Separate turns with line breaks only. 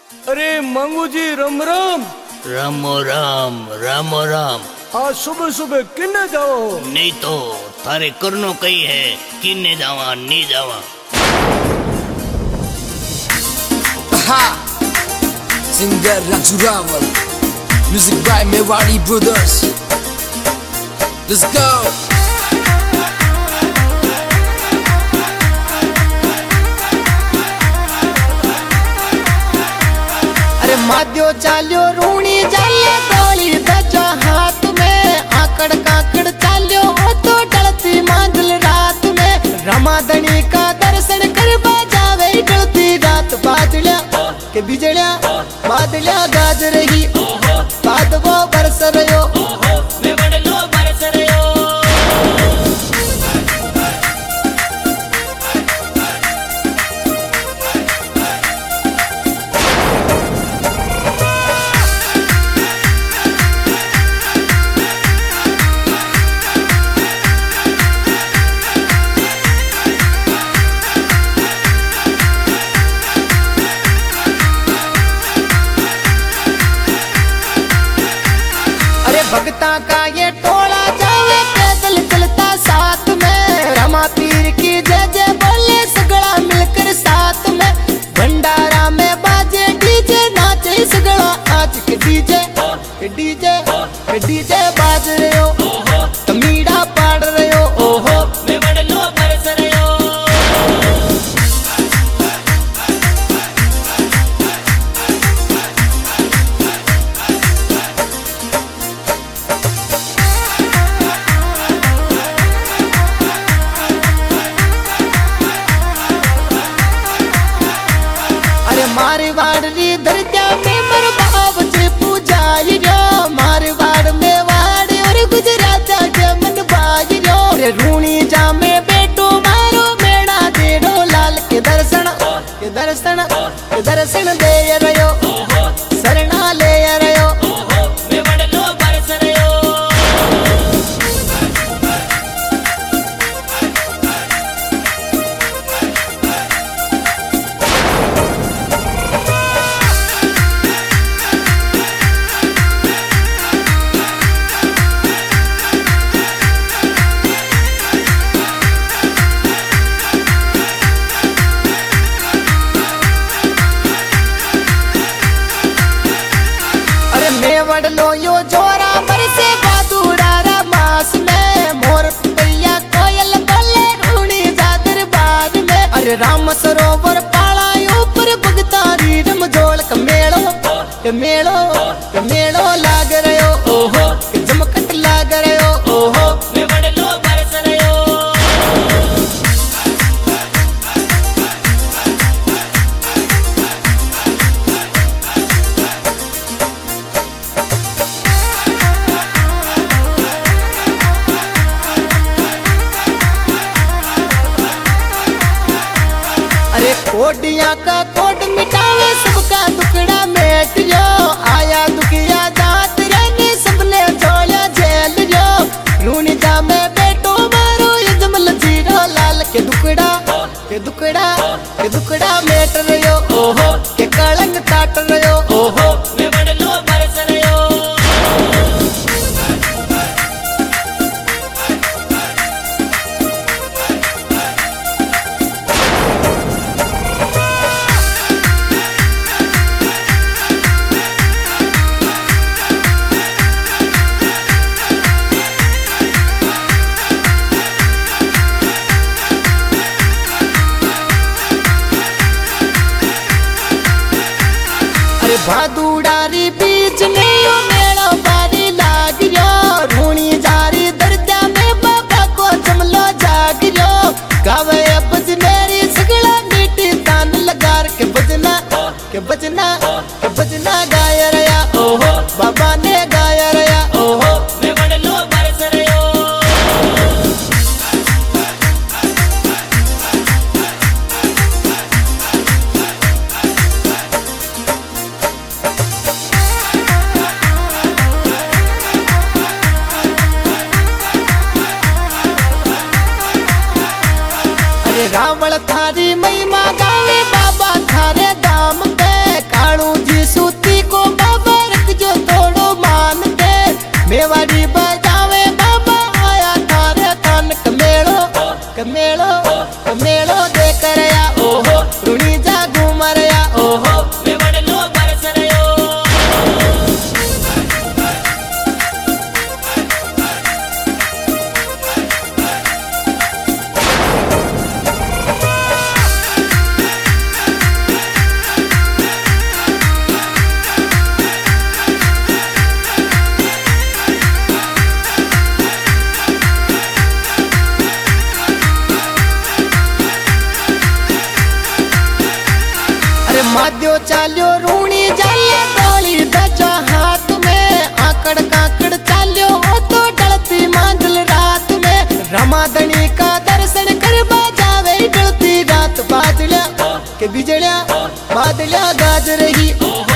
अरे मंगू जी राम राम।
रामो राम रामो राम।
आज सुबह सुबह किन्ने जाओ?
नहीं तो थारे करनो कही है, किन्ने जावा नहीं जावा।
Singer Raju Rawal, music by Mewari brothers. Let's go.
अरे माध्यो चाल्यो रूणी जाले गोली बचा हाथ में, आकड़ काकड़ चाल्यो हो तो डलती मांझल रात में। रमादनी का दर्शन करवा जावे डलती रात। बादलिया के बिजलिया बादलिया गाज रही, बाद वो बरस रहो मैं बड़लो बरस रहो। भगता का ये टोला जावे पैदल चलता साथ में। रमा पीर की जय जय बोले सगड़ा मिलकर साथ में। भंडारा में बाजे डीजे नाचे सगड़ा आज के डीजे डीजे डीजे बाज रहे हो, तमीड़ा पाड़ रहे हो। ओहो मैं बड़लो बरस रहे हो। मारवाड़ री दर्जा में मर बाब से पूजाई रो। मारवाड़ में वाड़ और गुजरात के मन बाई रो। रे रूणी जा में बेटो मारो मेड़ा देड़ो लाल के दर्शन के दर्शन के दर्शन दे रयो, शरणा ले रयो मैं बड़लो बरस रयो। वडलो यो जोरा बरसे बादुरारा मास में। मोर पैया कोयल बोले रूणी जादर बाद में। अरे राम सरोवर पाला ऊपर भगतारी रमजोल का मेड़ो के मेड़ो के मेड़ो लाग रयो। ओहो के जमकट लाग रयो। ओहो मैं वडलो बरस रयो। कोडिया का कोड मिटावे सबका दुखड़ा मेट जो। आया दुखिया दात रहने सबने छोड़ा जेल जो। रूणी जा में बेटो मारो यजमल जीरो लाल के दुखड़ा के दुखड़ा के दुखड़ा मेट रयो। ओहो के कलंग काट रयो। ओहो मैं बड़लो बरस रयो। भादुड़ारी बीच में यो मेड़ा बारी लाग यो। रूणी जारी दर्जा में बाबा को जमलो जाग यो। गावे बजनेरी सगड़ा मीठी तान लगार के बजना के बजना के बजना गाय रया। ओहो बाबा ने गाय रया। ओहो मैं बड़लो बरस रयो। रावण थारी महिमा गावे बाबा थारे दाम पे। कालू अरे माध्यो चाल्यो रूणी जाले डोली बजा हाथ में आकड़ काकड़ चाल्यो ओ तो डलती मांझल रात में रमादणी का दर्शन करवा जावे डलती रात बादलिया के बिजलिया बादलिया गाज रही